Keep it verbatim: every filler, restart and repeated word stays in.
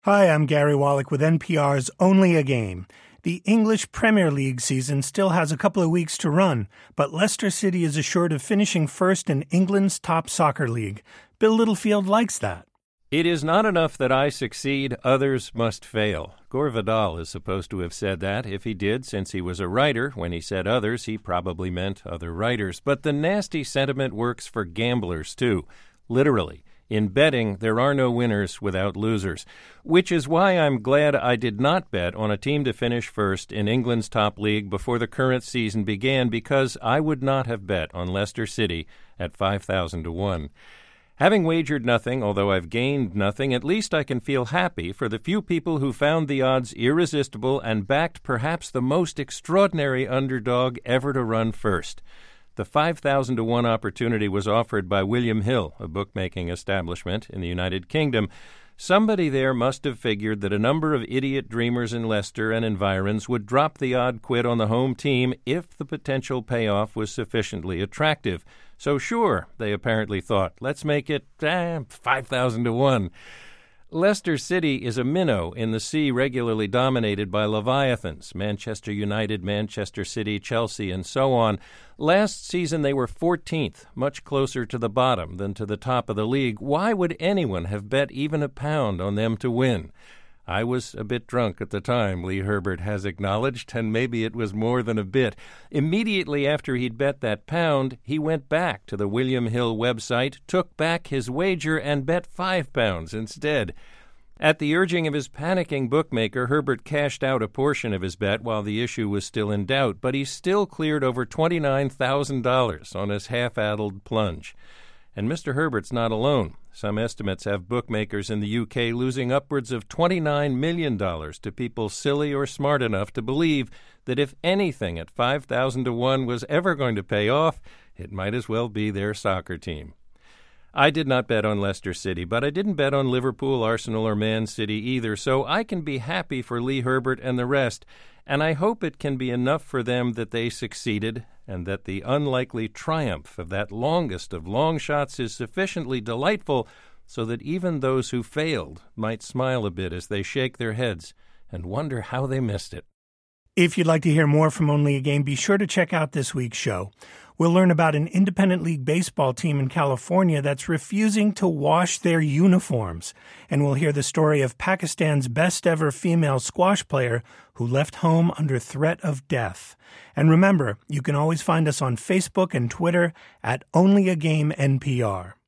Hi, I'm Gary Wallach with N P R's Only a Game. The English Premier League season still has a couple of weeks to run, but Leicester City is assured of finishing first in England's top soccer league. Bill Littlefield likes that. It is not enough that I succeed, others must fail. Gore Vidal is supposed to have said that. If he did, since he was a writer, when he said others, he probably meant other writers. But the nasty sentiment works for gamblers, too. Literally. In betting, there are no winners without losers, which is why I'm glad I did not bet on a team to finish first in England's top league before the current season began, because I would not have bet on Leicester City at five thousand to one. Having wagered nothing, although I've gained nothing, at least I can feel happy for the few people who found the odds irresistible and backed perhaps the most extraordinary underdog ever to run first. The five thousand to one opportunity was offered by William Hill, a bookmaking establishment in the United Kingdom. Somebody there must have figured that a number of idiot dreamers in Leicester and environs would drop the odd quid on the home team if the potential payoff was sufficiently attractive. So sure, they apparently thought, let's make it eh, five thousand to one. Leicester City is a minnow in the sea regularly dominated by leviathans, Manchester United, Manchester City, Chelsea, and so on. Last season they were fourteenth, much closer to the bottom than to the top of the league. Why would anyone have bet even a pound on them to win? I was a bit drunk at the time, Lee Herbert has acknowledged, and maybe it was more than a bit. Immediately after he'd bet that pound, he went back to the William Hill website, took back his wager, and bet five pounds instead. At the urging of his panicking bookmaker, Herbert cashed out a portion of his bet while the issue was still in doubt, but he still cleared over twenty-nine thousand dollars on his half-addled plunge. And Mister Herbert's not alone. Some estimates have bookmakers in the U K losing upwards of twenty-nine million dollars to people silly or smart enough to believe that if anything at five thousand to one was ever going to pay off, it might as well be their soccer team. I did not bet on Leicester City, but I didn't bet on Liverpool, Arsenal, or Man City either, so I can be happy for Lee Herbert and the rest, and I hope it can be enough for them that they succeeded, and that the unlikely triumph of that longest of long shots is sufficiently delightful so that even those who failed might smile a bit as they shake their heads and wonder how they missed it. If you'd like to hear more from Only a Game, be sure to check out this week's show. We'll learn about an independent league baseball team in California that's refusing to wash their uniforms. And we'll hear the story of Pakistan's best ever female squash player who left home under threat of death. And remember, you can always find us on Facebook and Twitter at Only a Game N P R.